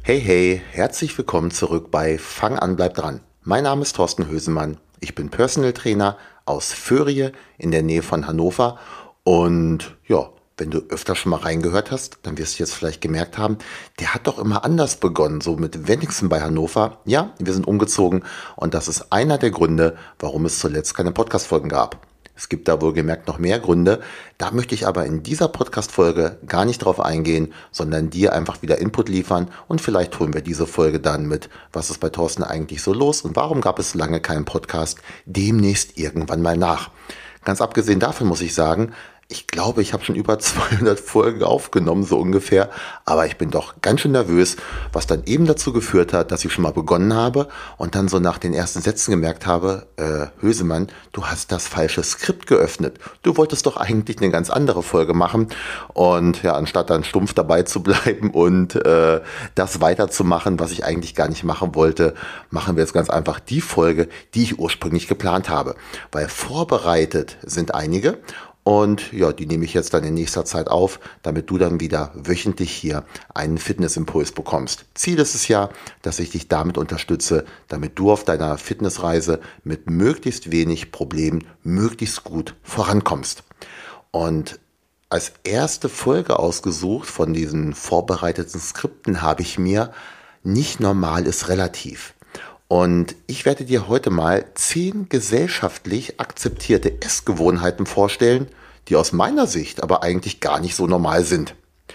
Hey, hey, herzlich willkommen zurück bei Fang an, bleib dran. Mein Name ist Thorsten Hösemann. Ich bin Personal Trainer aus Föhrie in der Nähe von Hannover. Und ja, wenn du öfter schon mal reingehört hast, dann wirst du jetzt vielleicht gemerkt haben, der hat doch immer anders begonnen, so mit Wenigsen bei Hannover. Ja, wir sind umgezogen und das ist einer der Gründe, warum es zuletzt keine Podcast-Folgen gab. Es gibt da wohlgemerkt noch mehr Gründe. Da möchte ich aber in dieser Podcast-Folge gar nicht drauf eingehen, sondern dir einfach wieder Input liefern und vielleicht holen wir diese Folge dann mit, was ist bei Thorsten eigentlich so los und warum gab es lange keinen Podcast, demnächst irgendwann mal nach. Ganz abgesehen davon muss ich sagen, ich glaube, ich habe schon über 200 Folgen aufgenommen, so ungefähr. Aber ich bin doch ganz schön nervös, was dann eben dazu geführt hat, dass ich schon mal begonnen habe und dann so nach den ersten Sätzen gemerkt habe, Hösemann, du hast das falsche Skript geöffnet. Du wolltest doch eigentlich eine ganz andere Folge machen. Und ja, anstatt dann stumpf dabei zu bleiben und das weiterzumachen, was ich eigentlich gar nicht machen wollte, machen wir jetzt ganz einfach die Folge, die ich ursprünglich geplant habe. Weil vorbereitet sind einige. Und ja, die nehme ich jetzt dann in nächster Zeit auf, damit du dann wieder wöchentlich hier einen Fitnessimpuls bekommst. Ziel ist es ja, dass ich dich damit unterstütze, damit du auf deiner Fitnessreise mit möglichst wenig Problemen möglichst gut vorankommst. Und als erste Folge ausgesucht von diesen vorbereiteten Skripten habe ich mir nicht normal ist relativ. Und ich werde dir heute mal 10 gesellschaftlich akzeptierte Essgewohnheiten vorstellen, die aus meiner Sicht aber eigentlich gar nicht so normal sind.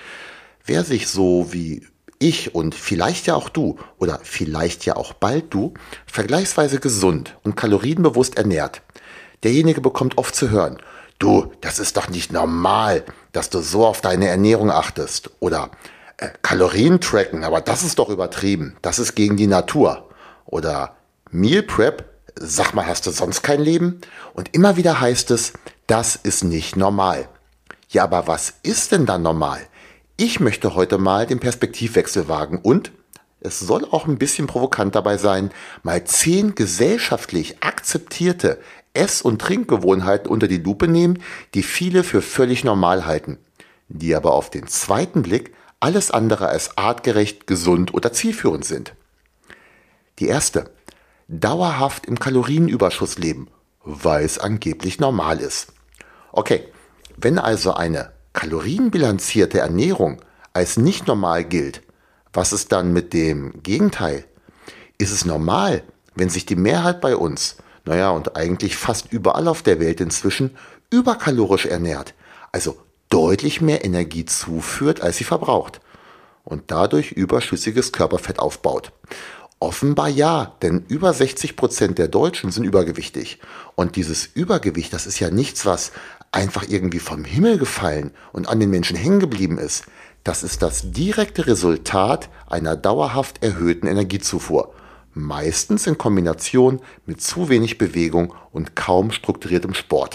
Wer sich so wie ich und vielleicht ja auch du oder vielleicht ja auch bald du vergleichsweise gesund und kalorienbewusst ernährt, derjenige bekommt oft zu hören, du, das ist doch nicht normal, dass du so auf deine Ernährung achtest. Oder Kalorien tracken, aber das ist doch übertrieben, das ist gegen die Natur. Oder Meal Prep, sag mal, hast du sonst kein Leben? Und immer wieder heißt es, das ist nicht normal. Ja, aber was ist denn dann normal? Ich möchte heute mal den Perspektivwechsel wagen und es soll auch ein bisschen provokant dabei sein, mal 10 gesellschaftlich akzeptierte Ess- und Trinkgewohnheiten unter die Lupe nehmen, die viele für völlig normal halten, die aber auf den zweiten Blick alles andere als artgerecht, gesund oder zielführend sind. Die erste, dauerhaft im Kalorienüberschuss leben, weil es angeblich normal ist. Okay, wenn also eine kalorienbilanzierte Ernährung als nicht normal gilt, was ist dann mit dem Gegenteil? Ist es normal, wenn sich die Mehrheit bei uns, naja und eigentlich fast überall auf der Welt inzwischen, überkalorisch ernährt, also deutlich mehr Energie zuführt, als sie verbraucht und dadurch überschüssiges Körperfett aufbaut? Offenbar ja, denn über 60% der Deutschen sind übergewichtig. Und dieses Übergewicht, das ist ja nichts, was einfach irgendwie vom Himmel gefallen und an den Menschen hängen geblieben ist. Das ist das direkte Resultat einer dauerhaft erhöhten Energiezufuhr. Meistens in Kombination mit zu wenig Bewegung und kaum strukturiertem Sport.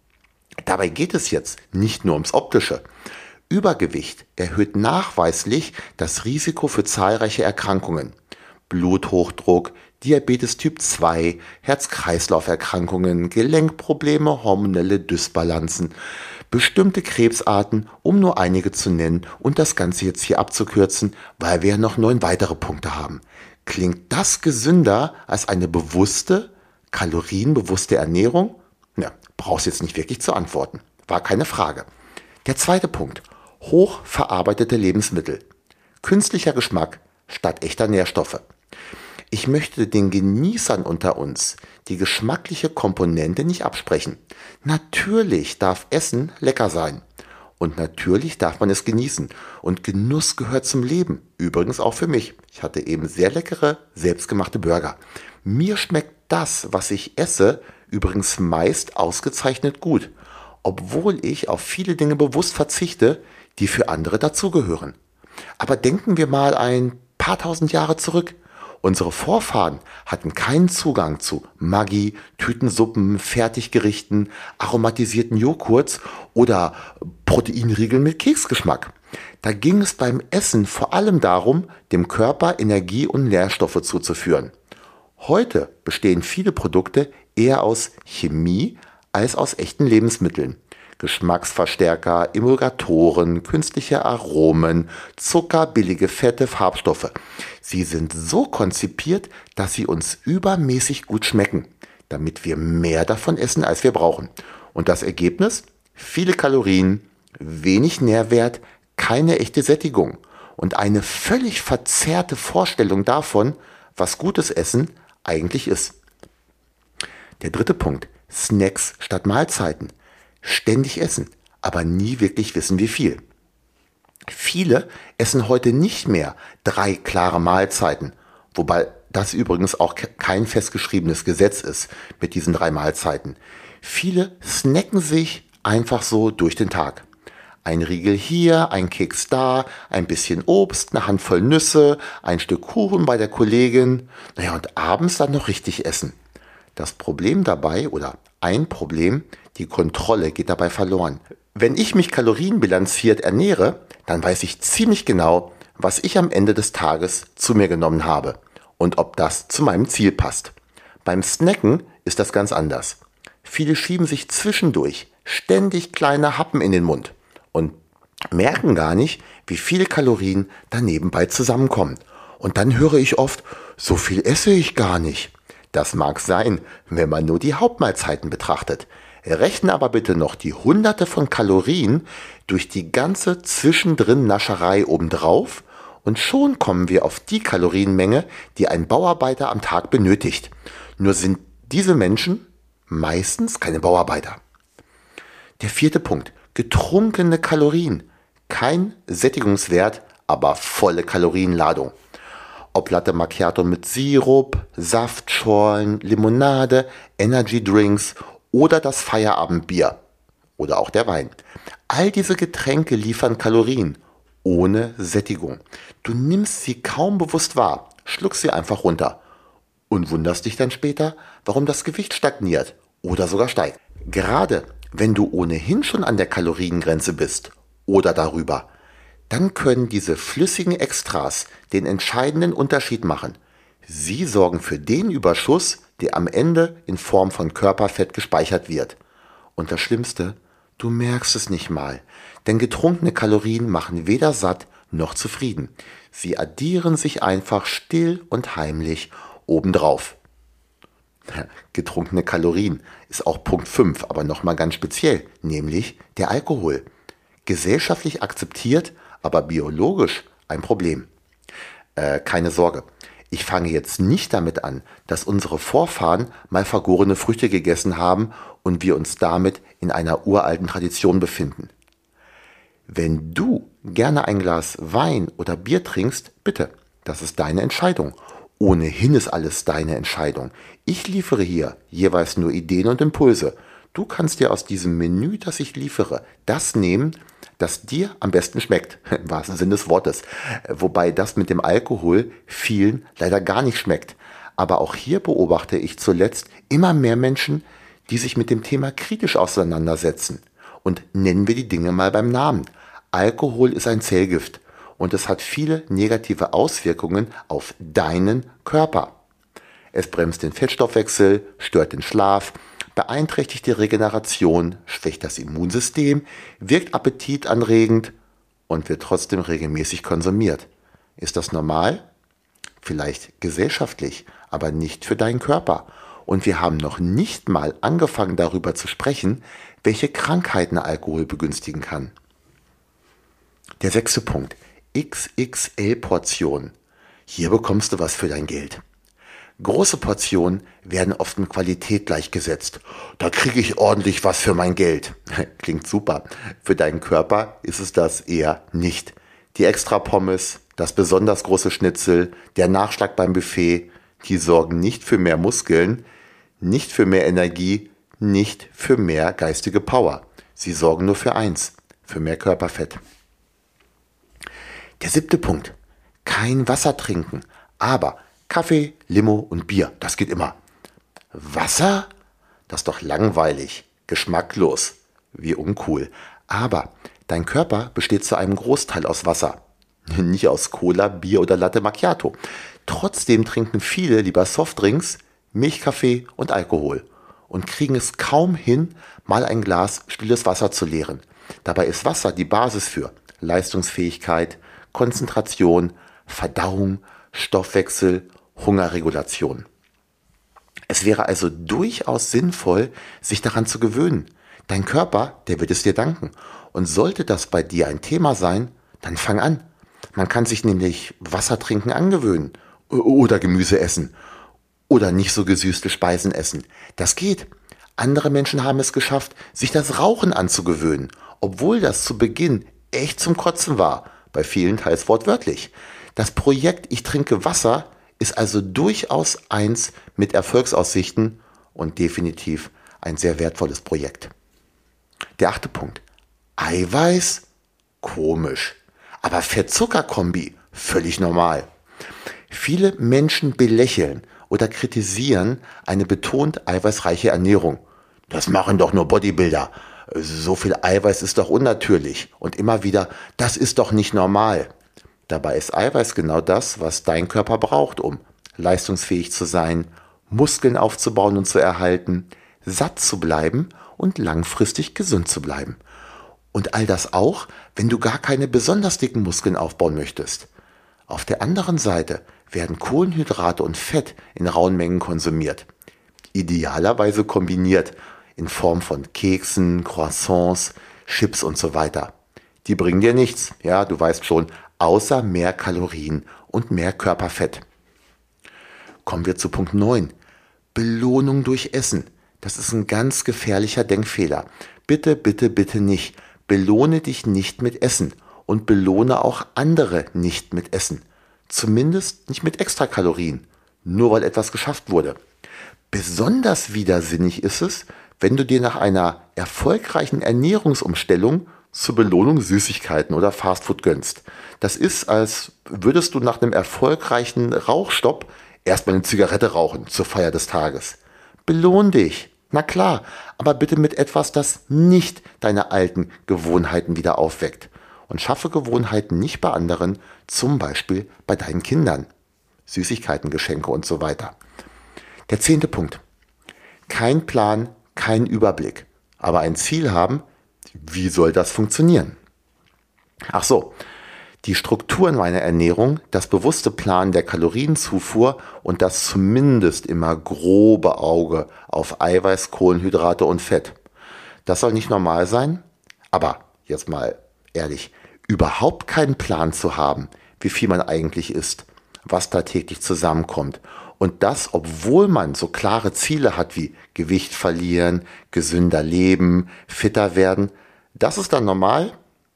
Dabei geht es jetzt nicht nur ums Optische. Übergewicht erhöht nachweislich das Risiko für zahlreiche Erkrankungen. Bluthochdruck, Diabetes Typ 2, Herz-Kreislauf-Erkrankungen, Gelenkprobleme, hormonelle Dysbalancen, bestimmte Krebsarten, um nur einige zu nennen und das Ganze jetzt hier abzukürzen, weil wir ja noch 9 weitere Punkte haben. Klingt das gesünder als eine bewusste, kalorienbewusste Ernährung? Na, brauchst jetzt nicht wirklich zu antworten. War keine Frage. Der zweite Punkt. Hochverarbeitete Lebensmittel. Künstlicher Geschmack statt echter Nährstoffe. Ich möchte den Genießern unter uns die geschmackliche Komponente nicht absprechen. Natürlich darf Essen lecker sein. Und natürlich darf man es genießen. Und Genuss gehört zum Leben. Übrigens auch für mich. Ich hatte eben sehr leckere, selbstgemachte Burger. Mir schmeckt das, was ich esse, übrigens meist ausgezeichnet gut. Obwohl ich auf viele Dinge bewusst verzichte, die für andere dazugehören. Aber denken wir mal ein paar tausend Jahre zurück. Unsere Vorfahren hatten keinen Zugang zu Maggi, Tütensuppen, Fertiggerichten, aromatisierten Joghurts oder Proteinriegeln mit Keksgeschmack. Da ging es beim Essen vor allem darum, dem Körper Energie und Nährstoffe zuzuführen. Heute bestehen viele Produkte eher aus Chemie als aus echten Lebensmitteln. Geschmacksverstärker, Emulgatoren, künstliche Aromen, Zucker, billige Fette, Farbstoffe. Sie sind so konzipiert, dass sie uns übermäßig gut schmecken, damit wir mehr davon essen, als wir brauchen. Und das Ergebnis? Viele Kalorien, wenig Nährwert, keine echte Sättigung und eine völlig verzerrte Vorstellung davon, was gutes Essen eigentlich ist. Der dritte Punkt: Snacks statt Mahlzeiten. Ständig essen, aber nie wirklich wissen, wie viel. Viele essen heute nicht mehr 3 klare Mahlzeiten, wobei das übrigens auch kein festgeschriebenes Gesetz ist mit diesen 3 Mahlzeiten. Viele snacken sich einfach so durch den Tag. Ein Riegel hier, ein Keks da, ein bisschen Obst, eine Handvoll Nüsse, ein Stück Kuchen bei der Kollegin. Naja, und abends dann noch richtig essen. Das Problem dabei, oder ein Problem, die Kontrolle geht dabei verloren. Wenn ich mich kalorienbilanziert ernähre, dann weiß ich ziemlich genau, was ich am Ende des Tages zu mir genommen habe und ob das zu meinem Ziel passt. Beim Snacken ist das ganz anders. Viele schieben sich zwischendurch ständig kleine Happen in den Mund und merken gar nicht, wie viele Kalorien da nebenbei zusammenkommen. Und dann höre ich oft, so viel esse ich gar nicht. Das mag sein, wenn man nur die Hauptmahlzeiten betrachtet. Rechne aber bitte noch die Hunderte von Kalorien durch die ganze zwischendrin Nascherei obendrauf und schon kommen wir auf die Kalorienmenge, die ein Bauarbeiter am Tag benötigt. Nur sind diese Menschen meistens keine Bauarbeiter. Der vierte Punkt: getrunkene Kalorien. Kein Sättigungswert, aber volle Kalorienladung. Ob Latte Macchiato mit Sirup, Saftschorlen, Limonade, Energydrinks oder das Feierabendbier oder auch der Wein. All diese Getränke liefern Kalorien ohne Sättigung. Du nimmst sie kaum bewusst wahr, schluckst sie einfach runter und wunderst dich dann später, warum das Gewicht stagniert oder sogar steigt. Gerade wenn du ohnehin schon an der Kaloriengrenze bist oder darüber, dann können diese flüssigen Extras den entscheidenden Unterschied machen. Sie sorgen für den Überschuss, der am Ende in Form von Körperfett gespeichert wird. Und das Schlimmste, du merkst es nicht mal, denn getrunkene Kalorien machen weder satt noch zufrieden. Sie addieren sich einfach still und heimlich obendrauf. Getrunkene Kalorien ist auch Punkt 5, aber nochmal ganz speziell, nämlich der Alkohol. Gesellschaftlich akzeptiert, aber biologisch ein Problem. Keine Sorge, ich fange jetzt nicht damit an, dass unsere Vorfahren mal vergorene Früchte gegessen haben und wir uns damit in einer uralten Tradition befinden. Wenn du gerne ein Glas Wein oder Bier trinkst, bitte, das ist deine Entscheidung. Ohnehin ist alles deine Entscheidung. Ich liefere hier jeweils nur Ideen und Impulse. Du kannst dir aus diesem Menü, das ich liefere, das nehmen, das dir am besten schmeckt, im wahrsten Sinne des Wortes. Wobei das mit dem Alkohol vielen leider gar nicht schmeckt. Aber auch hier beobachte ich zuletzt immer mehr Menschen, die sich mit dem Thema kritisch auseinandersetzen. Und nennen wir die Dinge mal beim Namen. Alkohol ist ein Zellgift und es hat viele negative Auswirkungen auf deinen Körper. Es bremst den Fettstoffwechsel, stört den Schlaf, beeinträchtigt die Regeneration, schwächt das Immunsystem, wirkt appetitanregend und wird trotzdem regelmäßig konsumiert. Ist das normal? Vielleicht gesellschaftlich, aber nicht für deinen Körper. Und wir haben noch nicht mal angefangen darüber zu sprechen, welche Krankheiten Alkohol begünstigen kann. Der 6. Punkt: XXL-Portionen. Hier bekommst du was für dein Geld. Große Portionen werden oft mit Qualität gleichgesetzt. Da kriege ich ordentlich was für mein Geld. Klingt super. Für deinen Körper ist es das eher nicht. Die extra Pommes, das besonders große Schnitzel, der Nachschlag beim Buffet, die sorgen nicht für mehr Muskeln, nicht für mehr Energie, nicht für mehr geistige Power. Sie sorgen nur für eins, für mehr Körperfett. Der 7. Punkt: kein Wasser trinken, aber Kaffee, Limo und Bier, das geht immer. Wasser? Das ist doch langweilig, geschmacklos, wie uncool. Aber dein Körper besteht zu einem Großteil aus Wasser, nicht aus Cola, Bier oder Latte Macchiato. Trotzdem trinken viele lieber Softdrinks, Milchkaffee und Alkohol. und kriegen es kaum hin, mal ein Glas stilles Wasser zu leeren. Dabei ist Wasser die Basis für Leistungsfähigkeit, Konzentration, Verdauung, Stoffwechsel, Hungerregulation. Es wäre also durchaus sinnvoll, sich daran zu gewöhnen. Dein Körper, der wird es dir danken. Und sollte das bei dir ein Thema sein, dann fang an. Man kann sich nämlich Wasser trinken angewöhnen oder Gemüse essen oder nicht so gesüßte Speisen essen. Das geht. Andere Menschen haben es geschafft, sich das Rauchen anzugewöhnen, obwohl das zu Beginn echt zum Kotzen war, bei vielen teils wortwörtlich. Das Projekt Ich trinke Wasser ist also durchaus eins mit Erfolgsaussichten und definitiv ein sehr wertvolles Projekt. Der 8. Punkt. Eiweiß? Komisch. Aber Fett-Zucker-Kombi? Völlig normal. Viele Menschen belächeln oder kritisieren eine betont eiweißreiche Ernährung. Das machen doch nur Bodybuilder. So viel Eiweiß ist doch unnatürlich. Und immer wieder, das ist doch nicht normal. Dabei ist Eiweiß genau das, was dein Körper braucht, um leistungsfähig zu sein, Muskeln aufzubauen und zu erhalten, satt zu bleiben und langfristig gesund zu bleiben. Und all das auch, wenn du gar keine besonders dicken Muskeln aufbauen möchtest. Auf der anderen Seite werden Kohlenhydrate und Fett in rauen Mengen konsumiert. Idealerweise kombiniert in Form von Keksen, Croissants, Chips und so weiter. Die bringen dir nichts, ja, du weißt schon, außer mehr Kalorien und mehr Körperfett. Kommen wir zu Punkt 9. Belohnung durch Essen. Das ist ein ganz gefährlicher Denkfehler. Bitte, bitte, bitte nicht. Belohne dich nicht mit Essen und belohne auch andere nicht mit Essen. Zumindest nicht mit Extrakalorien, nur weil etwas geschafft wurde. Besonders widersinnig ist es, wenn du dir nach einer erfolgreichen Ernährungsumstellung zur Belohnung Süßigkeiten oder Fastfood gönnst. Das ist, als würdest du nach einem erfolgreichen Rauchstopp erstmal eine Zigarette rauchen zur Feier des Tages. Belohn dich. Na klar, aber bitte mit etwas, das nicht deine alten Gewohnheiten wieder aufweckt. Und schaffe Gewohnheiten nicht bei anderen, zum Beispiel bei deinen Kindern. Süßigkeiten, Geschenke und so weiter. Der 10. Punkt. Kein Plan, kein Überblick. Aber ein Ziel haben, wie soll das funktionieren? Ach so, die Strukturen meiner Ernährung, das bewusste Planen der Kalorienzufuhr und das zumindest immer grobe Auge auf Eiweiß, Kohlenhydrate und Fett. Das soll nicht normal sein, aber jetzt mal ehrlich, überhaupt keinen Plan zu haben, wie viel man eigentlich isst, was da täglich zusammenkommt. Und das, obwohl man so klare Ziele hat wie Gewicht verlieren, gesünder leben, fitter werden. Das ist dann normal?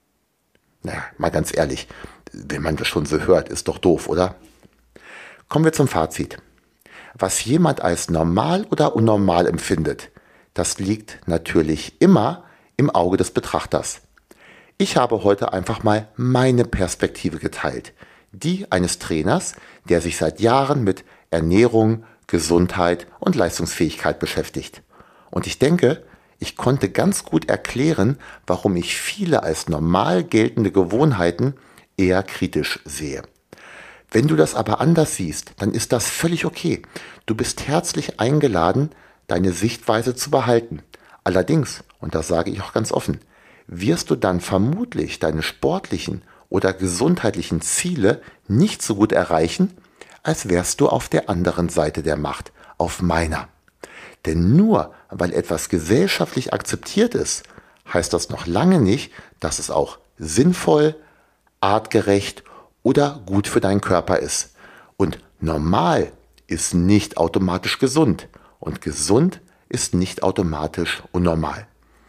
Naja, mal ganz ehrlich, wenn man das schon so hört, ist doch doof, oder? Kommen wir zum Fazit. Was jemand als normal oder unnormal empfindet, das liegt natürlich immer im Auge des Betrachters. Ich habe heute einfach mal meine Perspektive geteilt. Die eines Trainers, der sich seit Jahren mit Ernährung, Gesundheit und Leistungsfähigkeit beschäftigt. Und ich denke, ich konnte ganz gut erklären, warum ich viele als normal geltende Gewohnheiten eher kritisch sehe. Wenn du das aber anders siehst, dann ist das völlig okay. Du bist herzlich eingeladen, deine Sichtweise zu behalten. Allerdings, und das sage ich auch ganz offen, wirst du dann vermutlich deine sportlichen oder gesundheitlichen Ziele nicht so gut erreichen, als wärst du auf der anderen Seite der Macht, auf meiner. Denn nur weil etwas gesellschaftlich akzeptiert ist, heißt das noch lange nicht, dass es auch sinnvoll, artgerecht oder gut für deinen Körper ist. Und normal ist nicht automatisch gesund und gesund ist nicht automatisch unnormal.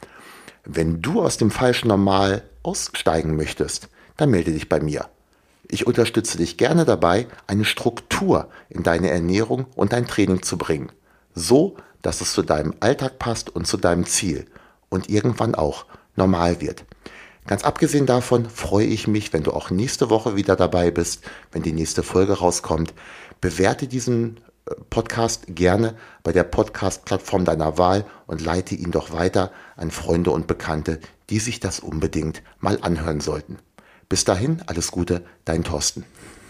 Wenn du aus dem falschen Normal aussteigen möchtest, dann melde dich bei mir. Ich unterstütze dich gerne dabei, eine Struktur in deine Ernährung und dein Training zu bringen. So, dass es zu deinem Alltag passt und zu deinem Ziel und irgendwann auch normal wird. Ganz abgesehen davon freue ich mich, wenn du auch nächste Woche wieder dabei bist, wenn die nächste Folge rauskommt. Bewerte diesen Podcast gerne bei der Podcast-Plattform deiner Wahl und leite ihn doch weiter an Freunde und Bekannte, die sich das unbedingt mal anhören sollten. Bis dahin, alles Gute, dein Thorsten.